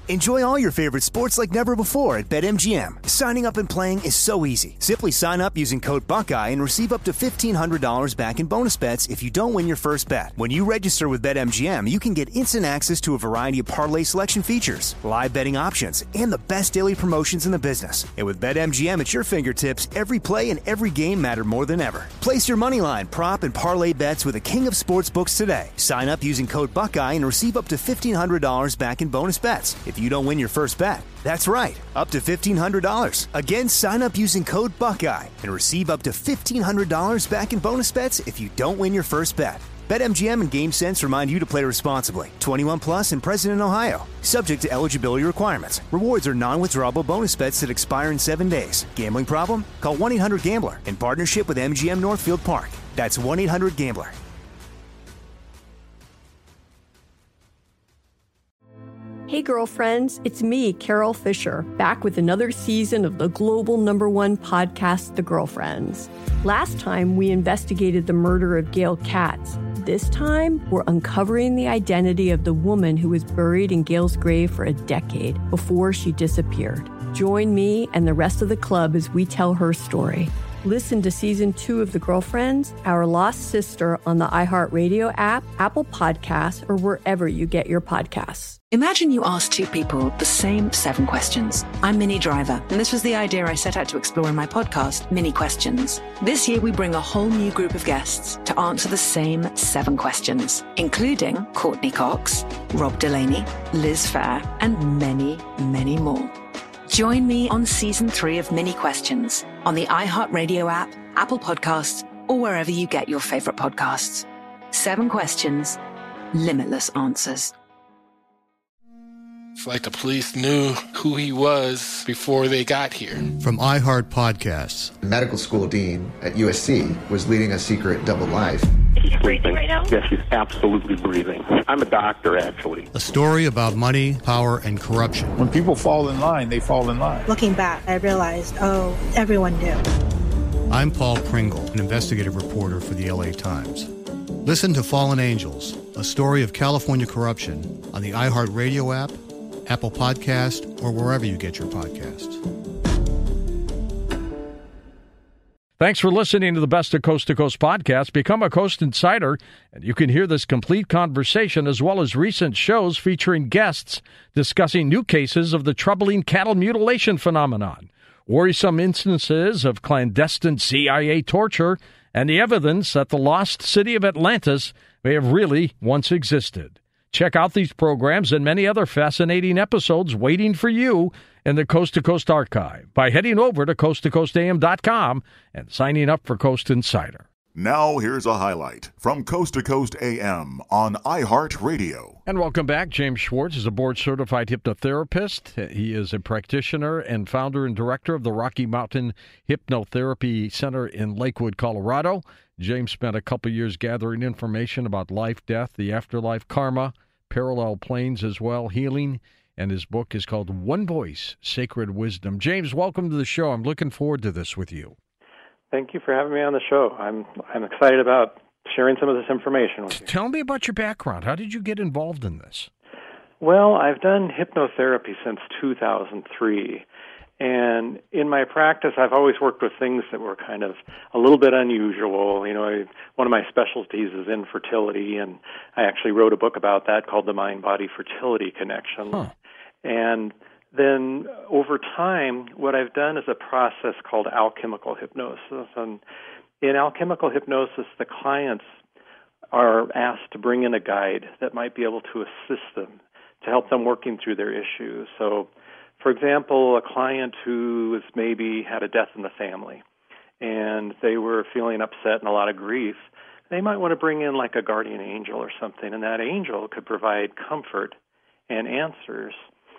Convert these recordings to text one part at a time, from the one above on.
Enjoy all your favorite sports like never before at BetMGM. Signing up and playing is so easy. Simply sign up using code Buckeye and receive up to $1,500 back in bonus bets if you don't win your first bet. When you register with BetMGM, you can get instant access to a variety of parlay selection features, live betting options, and the best daily promotions in the business. And with BetMGM at your fingertips, every play and every game matter more than ever. Place your moneyline, prop, and parlay bets with the king of sportsbooks today. Sign up using code Buckeye and receive up to $1,500 back in bonus bets if you don't win your first bet. That's right, up to $1,500. Again, sign up using code Buckeye and receive up to $1,500 back in bonus bets if you don't win your first bet. BetMGM and GameSense remind you to play responsibly. 21 plus and present in Ohio. Subject to eligibility requirements. Rewards are non-withdrawable bonus bets that expire in 7 days. Gambling problem? Call 1-800-GAMBLER in partnership with MGM Northfield Park. That's 1-800-GAMBLER. Hey girlfriends, it's me, Carol Fisher, back with another season of the global #1 podcast, The Girlfriends. Last time, we investigated the murder of Gail Katz. This time, we're uncovering the identity of the woman who was buried in Gail's grave for a decade before she disappeared. Join me and the rest of the club as we tell her story. Listen to Season 2 of The Girlfriends, Our Lost Sister on the iHeartRadio app, Apple Podcasts, or wherever you get your podcasts. Imagine you ask two people the same 7 questions. I'm Minnie Driver, and this was the idea I set out to explore in my podcast, Minnie Questions. This year, we bring a whole new group of guests to answer the same 7 questions, including Courtney Cox, Rob Delaney, Liz Phair, and many, many more. Join me on Season 3 of Minnie Questions on the iHeartRadio app, Apple Podcasts, or wherever you get your favorite podcasts. 7 questions, limitless answers. It's like the police knew who he was before they got here. From iHeart Podcasts. The medical school dean at USC was leading a secret double life. Is she breathing right now? Yes, she's absolutely breathing. I'm a doctor, actually. A story about money, power, and corruption. When people fall in line, they fall in line. Looking back, I realized, everyone knew. I'm Paul Pringle, an investigative reporter for the LA Times. Listen to Fallen Angels, a story of California corruption on the iHeartRadio app, Apple Podcast, or wherever you get your podcasts. Thanks for listening to the Best of Coast to Coast podcast. Become a Coast Insider, and you can hear this complete conversation as well as recent shows featuring guests discussing new cases of the troubling cattle mutilation phenomenon, worrisome instances of clandestine CIA torture, and the evidence that the lost city of Atlantis may have really once existed. Check out these programs and many other fascinating episodes waiting for you in the Coast to Coast archive by heading over to coasttocoastam.com and signing up for Coast Insider. Now here's a highlight from Coast to Coast AM on iHeartRadio. And welcome back. James Schwartz is a board-certified hypnotherapist. He is a practitioner and founder and director of the Rocky Mountain Hypnotherapy Center in Lakewood, Colorado. James spent a couple years gathering information about life, death, the afterlife, karma, parallel planes as well, healing, and his book is called One Voice, Sacred Wisdom. James, welcome to the show. I'm looking forward to this with you. Thank you for having me on the show. I'm excited about sharing some of this information with you. Tell me about your background. How did you get involved in this? Well, I've done hypnotherapy since 2003. And in my practice, I've always worked with things that were kind of a little bit unusual. You know, one of my specialties is infertility, and I actually wrote a book about that called The Mind-Body Fertility Connection. Huh. And then over time, what I've done is a process called alchemical hypnosis. And in alchemical hypnosis, the clients are asked to bring in a guide that might be able to assist them, to help them working through their issues. So, for example, a client who has maybe had a death in the family and they were feeling upset and a lot of grief, they might want to bring in like a guardian angel or something, and that angel could provide comfort and answers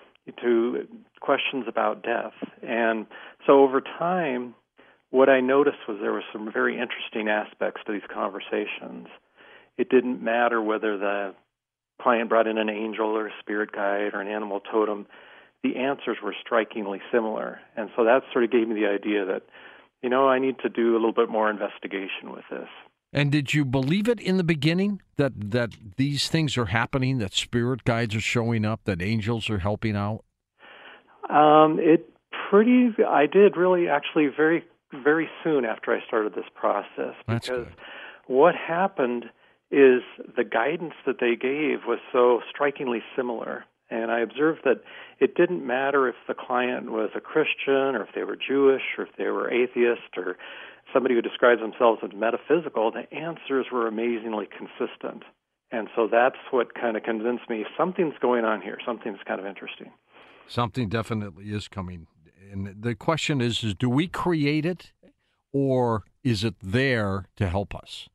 to questions about death. And so over time, what I noticed was there were some very interesting aspects to these conversations. It didn't matter whether the client brought in an angel or a spirit guide or an animal totem. The answers were strikingly similar. And so that sort of gave me the idea that, you know, I need to do a little bit more investigation with this. And did you believe it in the beginning that these things are happening, that spirit guides are showing up, that angels are helping out? I did really actually very, very soon after I started this process. That's because good. What happened is the guidance that they gave was so strikingly similar. And I observed that it didn't matter if the client was a Christian or if they were Jewish or if they were atheist or somebody who describes themselves as metaphysical, the answers were amazingly consistent. And so that's what kind of convinced me something's going on here, something's kind of interesting. Something definitely is coming. And the question is do we create it or is it there to help us?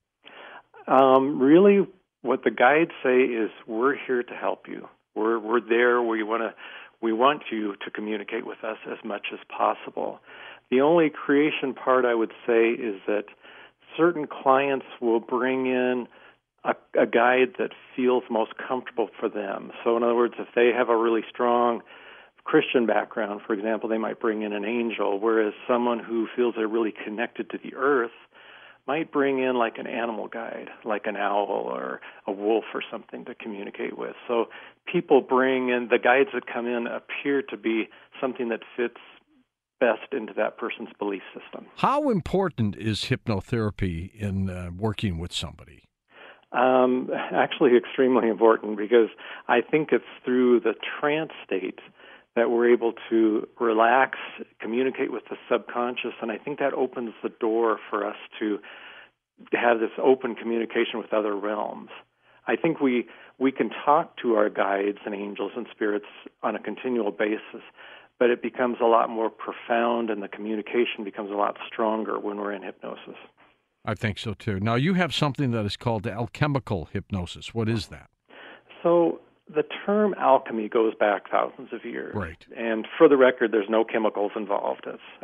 Really, what the guides say is we're here to help you. We're there. We want you to communicate with us as much as possible. The only creation part I would say is that certain clients will bring in a guide that feels most comfortable for them. So in other words, if they have a really strong Christian background, for example, they might bring in an angel, whereas someone who feels they're really connected to the earth might bring in like an animal guide, like an owl or a wolf or something to communicate with. So people bring in, the guides that come in appear to be something that fits best into that person's belief system. How important is hypnotherapy in working with somebody? Actually extremely important, because I think it's through the trance state that we're able to relax, communicate with the subconscious, and I think that opens the door for us to have this open communication with other realms. I think we can talk to our guides and angels and spirits on a continual basis, but it becomes a lot more profound and the communication becomes a lot stronger when we're in hypnosis. I think so, too. Now, you have something that is called alchemical hypnosis. What is that? So the term alchemy goes back thousands of years. Right. And for the record, there's no chemicals involved.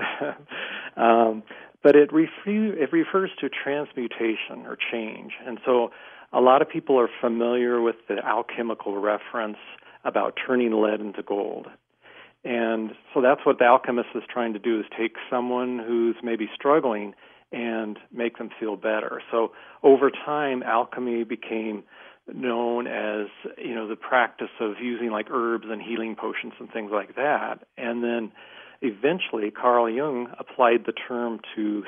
But it refers to transmutation or change. And so a lot of people are familiar with the alchemical reference about turning lead into gold. And so that's what the alchemist is trying to do, is take someone who's maybe struggling and make them feel better. So over time, alchemy became known as, the practice of using like herbs and healing potions and things like that. And then eventually Carl Jung applied the term to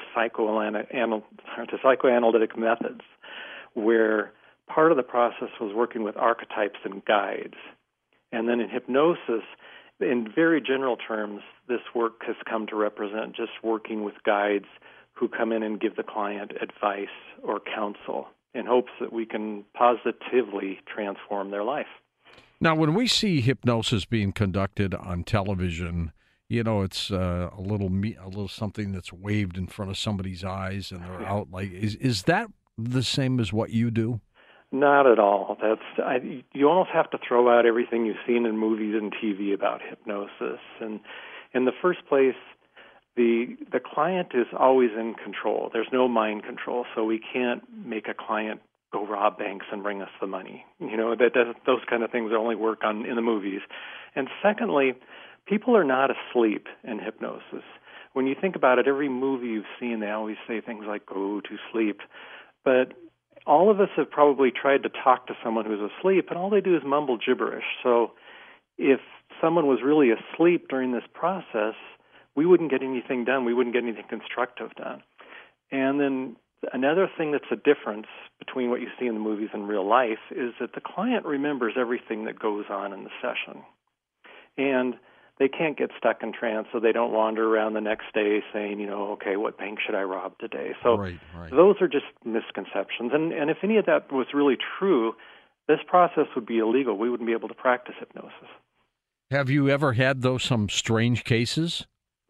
psychoanalytic methods, where part of the process was working with archetypes and guides. And then in hypnosis, in very general terms, this work has come to represent just working with guides who come in and give the client advice or counsel in hopes that we can positively transform their life. Now, when we see hypnosis being conducted on television, it's a little something that's waved in front of somebody's eyes and they're out. Like, is that the same as what you do? Not at all. You almost have to throw out everything you've seen in movies and TV about hypnosis. And in the first place, the client is always in control. There's no mind control, so we can't make a client go rob banks and bring us the money. Those kind of things only work in the movies. And secondly, people are not asleep in hypnosis. When you think about it, every movie you've seen, they always say things like, go to sleep. But all of us have probably tried to talk to someone who's asleep, and all they do is mumble gibberish. So if someone was really asleep during this process, we wouldn't get anything done. We wouldn't get anything constructive done. And then another thing that's a difference between what you see in the movies and real life is that the client remembers everything that goes on in the session. And they can't get stuck in trance, so they don't wander around the next day saying, okay, what bank should I rob today? So right. Those are just misconceptions. And if any of that was really true, this process would be illegal. We wouldn't be able to practice hypnosis. Have you ever had, some strange cases?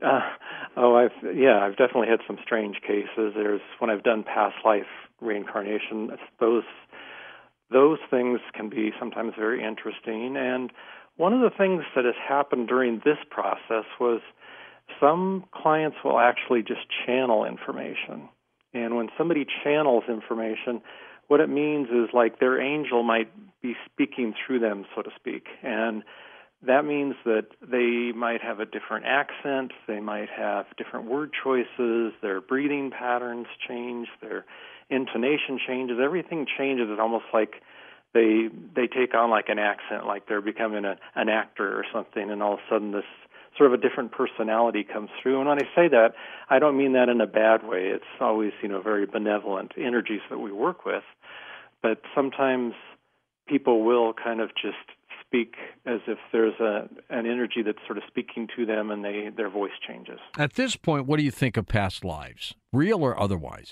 I've definitely had some strange cases. When I've done past life reincarnation, those things can be sometimes very interesting. And one of the things that has happened during this process was some clients will actually just channel information. And when somebody channels information, what it means is like their angel might be speaking through them, so to speak. And that means that they might have a different accent, they might have different word choices, their breathing patterns change, their intonation changes, everything changes. It's almost like they take on like an accent, like they're becoming an actor or something, and all of a sudden this sort of a different personality comes through. And when I say that, I don't mean that in a bad way. It's always, very benevolent energies that we work with. But sometimes people will kind of just speak as if there's an energy that's sort of speaking to them, and their voice changes. At this point, what do you think of past lives, real or otherwise?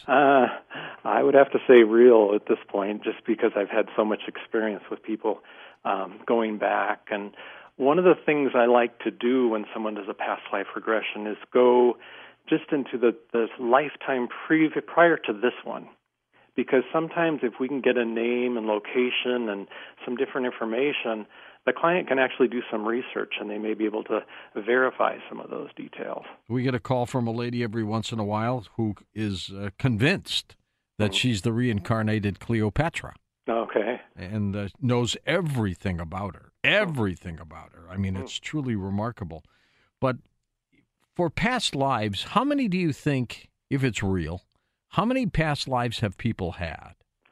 I would have to say real at this point, just because I've had so much experience with people going back. And one of the things I like to do when someone does a past life regression is go just into the lifetime prior to this one. Because sometimes if we can get a name and location and some different information, the client can actually do some research, and they may be able to verify some of those details. We get a call from a lady every once in a while who is convinced that she's the reincarnated Cleopatra. Okay. And knows everything about her. Everything about her. I mean, it's truly remarkable. But for past lives, how many do you think, if it's real, how many past lives have people had?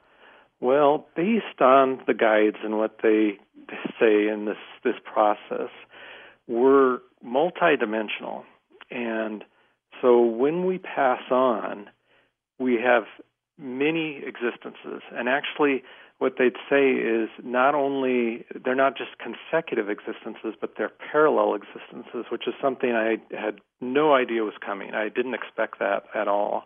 Well, based on the guides and what they say in this process, we're multidimensional. And so when we pass on, we have many existences. And actually, what they'd say is they're not just consecutive existences, but they're parallel existences, which is something I had no idea was coming. I didn't expect that at all.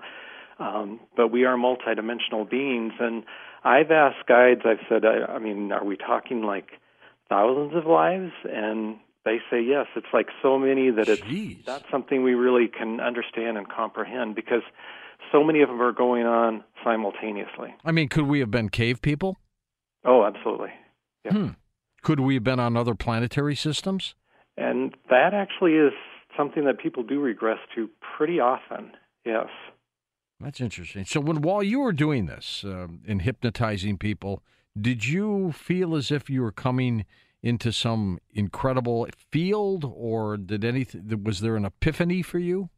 But we are multidimensional beings, and I've asked guides, I've said, are we talking like thousands of lives? And they say yes. It's like so many that it's not something we really can understand and comprehend, because so many of them are going on simultaneously. I mean, could we have been cave people? Oh, absolutely. Yeah. Could we have been on other planetary systems? And that actually is something that people do regress to pretty often, yes. That's interesting. So while you were doing this and hypnotizing people, did you feel as if you were coming into some incredible field, or was there an epiphany for you?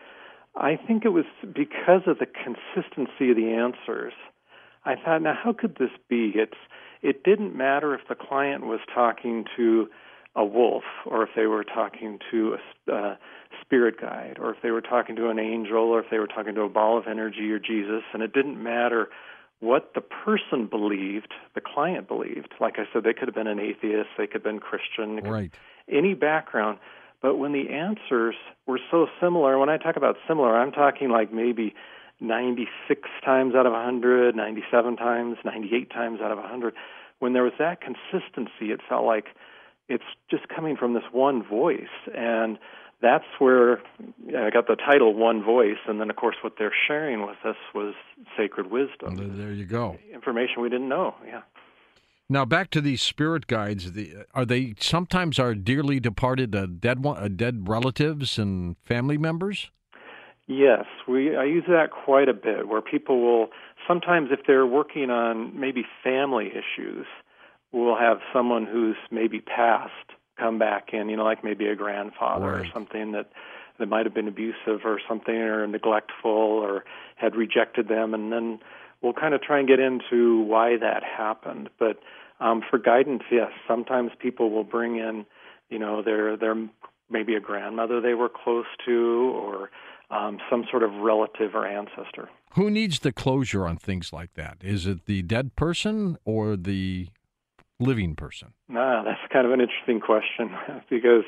I think it was because of the consistency of the answers. I thought, now how could this be? It didn't matter if the client was talking to a wolf, or if they were talking to a spirit guide, or if they were talking to an angel, or if they were talking to a ball of energy or Jesus, and it didn't matter what the person believed, the client believed. Like I said, they could have been an atheist, they could have been Christian, right. Any background. But when the answers were so similar, when I talk about similar, I'm talking like maybe 96 times out of 100, 97 times, 98 times out of 100. When there was that consistency, it felt like it's just coming from this one voice. And that's where I got the title One Voice. And then, of course, what they're sharing with us was sacred wisdom. There you go. Information we didn't know, yeah. Now, back to these spirit guides. Are they sometimes our dearly departed dead relatives and family members? Yes, I use that quite a bit, where people will, sometimes if they're working on maybe family issues, we'll have someone who's maybe passed come back in, like maybe a grandfather or something that might have been abusive or something, or neglectful, or had rejected them, and then we'll kind of try and get into why that happened. But for guidance, yes, sometimes people will bring in, their maybe a grandmother they were close to, or some sort of relative or ancestor. Who needs the closure on things like that? Is it the dead person or the living person? That's kind of an interesting question, because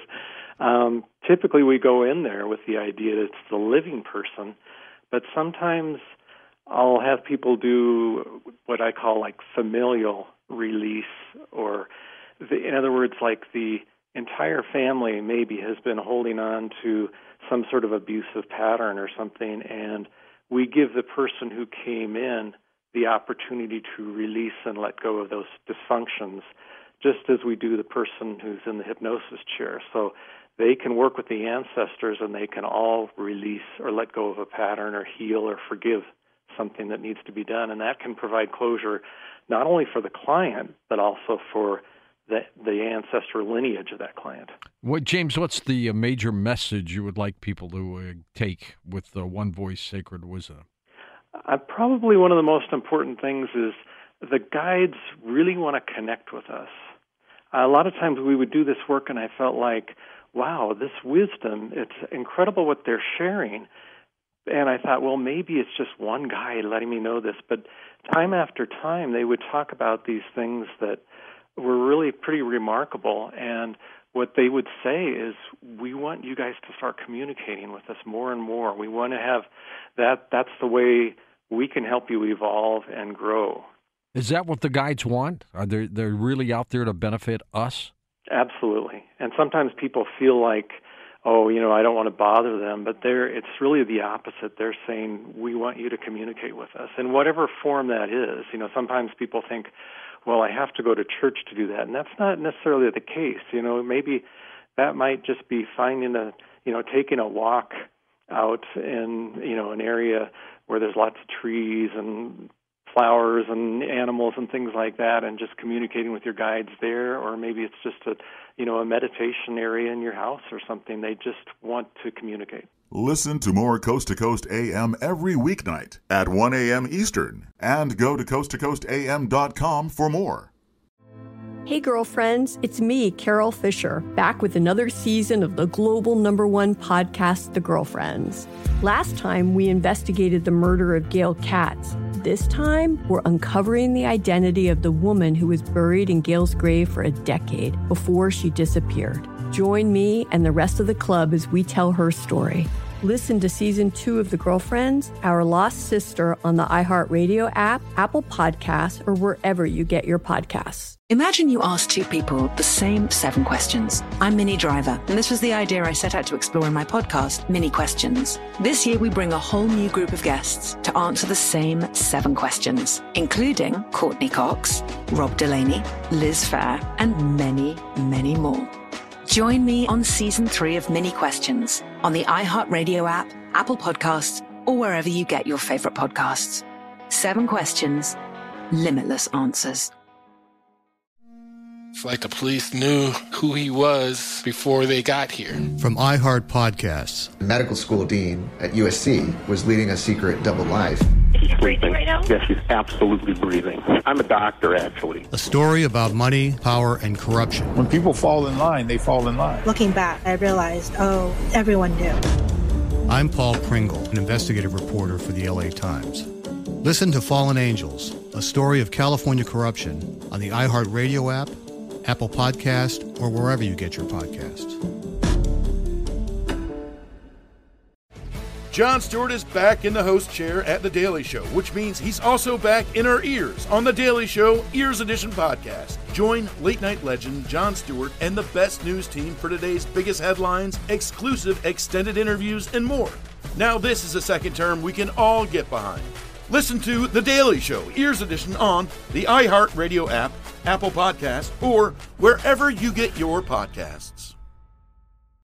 typically we go in there with the idea that it's the living person, but sometimes I'll have people do what I call like familial release, or in other words, like the entire family maybe has been holding on to some sort of abusive pattern or something, and we give the person who came in the opportunity to release and let go of those dysfunctions, just as we do the person who's in the hypnosis chair. So they can work with the ancestors, and they can all release or let go of a pattern or heal or forgive something that needs to be done. And that can provide closure not only for the client, but also for the ancestral lineage of that client. James, what's the major message you would like people to take with the One Voice Sacred Wisdom? Probably one of the most important things is the guides really want to connect with us. A lot of times we would do this work and I felt like, wow, this wisdom, it's incredible what they're sharing. And I thought, well, maybe it's just one guide letting me know this. But time after time, they would talk about these things that were really pretty remarkable. And what they would say is, we want you guys to start communicating with us more and more. We want to have that's the way we can help you evolve and grow. Is that what the guides want? Are they're really out there to benefit us? Absolutely. And sometimes people feel like, oh, I don't want to bother them, but it's really the opposite. They're saying, we want you to communicate with us in whatever form that is. Sometimes people think, well, I have to go to church to do that, and that's not necessarily the case. Maybe that might just be finding taking a walk out in, an area where there's lots of trees and flowers and animals and things like that, and just communicating with your guides there. Or maybe it's just a meditation area in your house or something. They just want to communicate. Listen to more Coast to Coast AM every weeknight at 1 a.m. Eastern, and go to coasttocoastam.com for more. Hey, girlfriends, it's me, Carol Fisher, back with another season of the global #1 podcast, The Girlfriends. Last time, we investigated the murder of Gail Katz. This time, we're uncovering the identity of the woman who was buried in Gail's grave for a decade before she disappeared. Join me and the rest of the club as we tell her story. Listen to Season 2 of The Girlfriends, Our Lost Sister on the iHeartRadio app, Apple Podcasts, or wherever you get your podcasts. Imagine you ask two people the same 7 questions. I'm Minnie Driver, and this was the idea I set out to explore in my podcast, Mini Questions. This year, we bring a whole new group of guests to answer the same 7 questions, including Courtney Cox, Rob Delaney, Liz Phair, and many, many more. Join me on Season 3 of Mini Questions on the iHeartRadio app, Apple Podcasts, or wherever you get your favorite podcasts. 7 questions, limitless answers. It's like the police knew who he was before they got here. From iHeart Podcasts. The medical school dean at USC was leading a secret double life. She's breathing right now? Yes, she's absolutely breathing. I'm a doctor, actually. A story about money, power, and corruption. When people fall in line, they fall in line. Looking back, I realized, oh, everyone knew. I'm Paul Pringle, an investigative reporter for the LA Times. Listen to Fallen Angels, a story of California corruption on the iHeartRadio app, Apple Podcast, or wherever you get your podcasts. Jon Stewart is back in the host chair at The Daily Show, which means he's also back in our ears on The Daily Show Ears Edition podcast. Join late-night legend Jon Stewart and the best news team for today's biggest headlines, exclusive extended interviews, and more. Now this is a second term we can all get behind. Listen to The Daily Show Ears Edition on the iHeartRadio app, Apple Podcasts, or wherever you get your podcasts.